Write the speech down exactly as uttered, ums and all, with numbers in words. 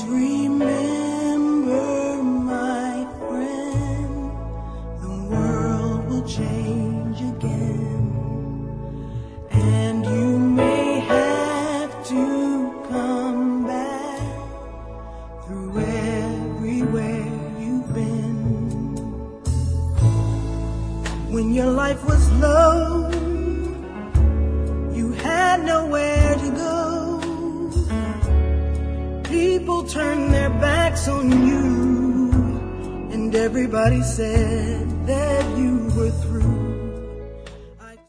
remember, my friend, the world will change again, and you may have to come back through everywhere you've been. When your life was low, you had nowhere to go. People turned their backs on you, and everybody said that you were through.